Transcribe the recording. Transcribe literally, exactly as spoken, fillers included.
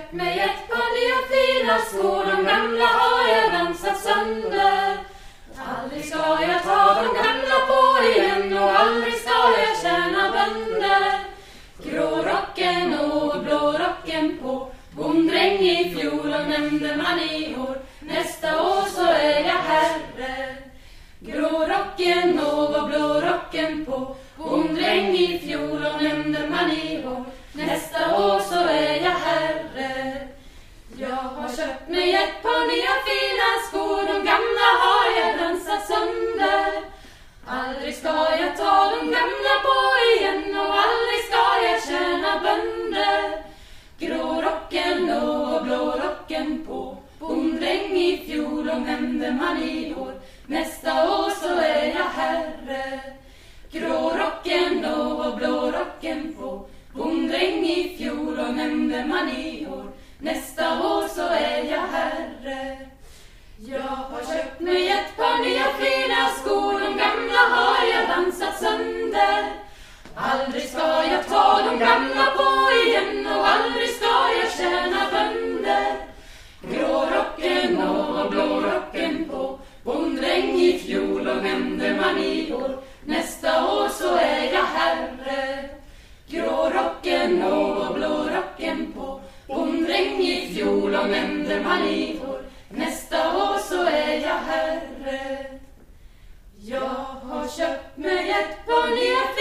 köpt mig ett par nya fina skor, de gamla har jag dansat sönder. Aldrig ska jag ta de gamla på igen och aldrig ska jag tjäna bönder. Grå rocken och blå rocken på, bonddräng i fjol och nämnde man i år. Nästa år så är jag herre. Grå rocken och blå rocken på, bonddräng i fjol och nämnde man i år. Nästa år så är jag herre. Jag har köpt mig ett par nya fina skor, de gamla har jag dansat sönder. Aldrig ska jag ta de gamla på igen och aldrig ska jag tjäna bönder. Grå rocken och blå rocken på, bonddräng i fjol och nämnde man i år. Nästa år så är jag herre. Grå rocken och blå rocken på, bonddräng i fjol och nämnde man i år. Nästa år så är jag herre. Jag har köpt mig ett par nya fina skor, de gamla har jag dansat sönder. Aldrig ska jag ta de gamla på igen och aldrig ska jag tjäna bönder. Grå rocken och blå rocken på, bonddräng i fjol och nämnde man i år. Nästa år så är jag herre. Grå rocken och blå rocken på, bonddräng i fjol och nämnde man i år. Nästa år så är jag herre. Jag har köpt mig ett par nya